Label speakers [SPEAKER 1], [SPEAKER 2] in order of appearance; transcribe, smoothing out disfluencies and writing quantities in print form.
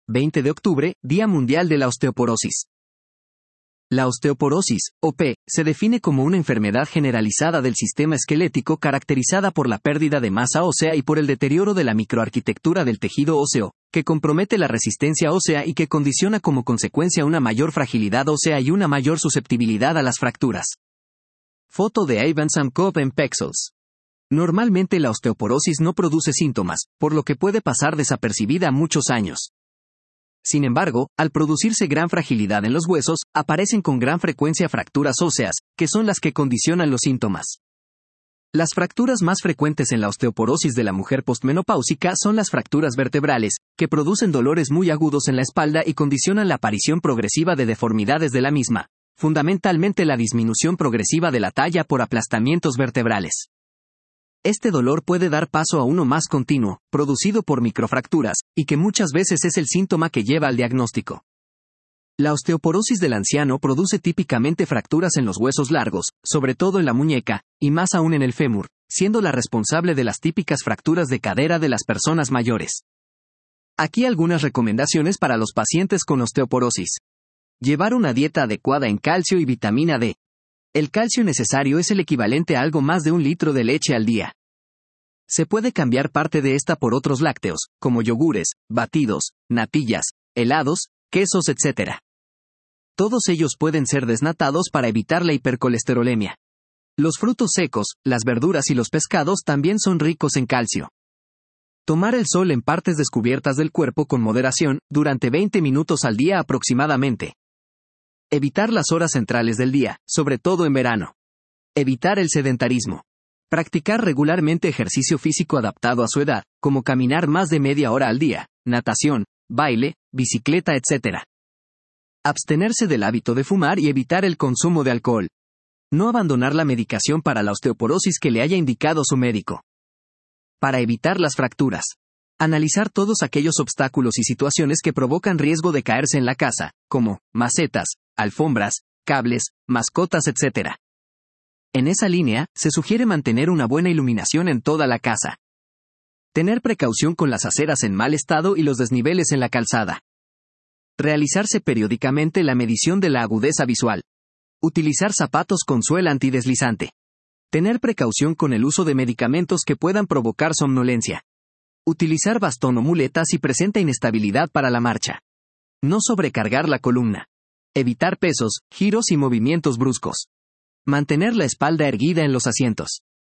[SPEAKER 1] 20 de octubre, Día Mundial de la Osteoporosis. La osteoporosis, OP, se define como una enfermedad generalizada del sistema esquelético caracterizada por la pérdida de masa ósea y por el deterioro de la microarquitectura del tejido óseo, que compromete la resistencia ósea y que condiciona como consecuencia una mayor fragilidad ósea y una mayor susceptibilidad a las fracturas. Foto de Ivan Samkov en Pexels. Normalmente la osteoporosis no produce síntomas, por lo que puede pasar desapercibida muchos años. Sin embargo, al producirse gran fragilidad en los huesos, aparecen con gran frecuencia fracturas óseas, que son las que condicionan los síntomas. Las fracturas más frecuentes en la osteoporosis de la mujer postmenopáusica son las fracturas vertebrales, que producen dolores muy agudos en la espalda y condicionan la aparición progresiva de deformidades de la misma, fundamentalmente la disminución progresiva de la talla por aplastamientos vertebrales. Este dolor puede dar paso a uno más continuo, producido por microfracturas, y que muchas veces es el síntoma que lleva al diagnóstico. La osteoporosis del anciano produce típicamente fracturas en los huesos largos, sobre todo en la muñeca, y más aún en el fémur, siendo la responsable de las típicas fracturas de cadera de las personas mayores. Aquí algunas recomendaciones para los pacientes con osteoporosis. Llevar una dieta adecuada en calcio y vitamina D. El calcio necesario es el equivalente a algo más de 1 litro de leche al día. Se puede cambiar parte de esta por otros lácteos, como yogures, batidos, natillas, helados, quesos, etc. Todos ellos pueden ser desnatados para evitar la hipercolesterolemia. Los frutos secos, las verduras y los pescados también son ricos en calcio. Tomar el sol en partes descubiertas del cuerpo con moderación, durante 20 minutos al día aproximadamente. Evitar las horas centrales del día, sobre todo en verano. Evitar el sedentarismo. Practicar regularmente ejercicio físico adaptado a su edad, como caminar más de media hora al día, natación, baile, bicicleta, etc. Abstenerse del hábito de fumar y evitar el consumo de alcohol. No abandonar la medicación para la osteoporosis que le haya indicado su médico. Para evitar las fracturas. Analizar todos aquellos obstáculos y situaciones que provocan riesgo de caerse en la casa, como macetas, alfombras, cables, mascotas, etc. En esa línea, se sugiere mantener una buena iluminación en toda la casa. Tener precaución con las aceras en mal estado y los desniveles en la calzada. Realizarse periódicamente la medición de la agudeza visual. Utilizar zapatos con suela antideslizante. Tener precaución con el uso de medicamentos que puedan provocar somnolencia. Utilizar bastón o muleta si presenta inestabilidad para la marcha. No sobrecargar la columna. Evitar pesos, giros y movimientos bruscos. Mantener la espalda erguida en los asientos.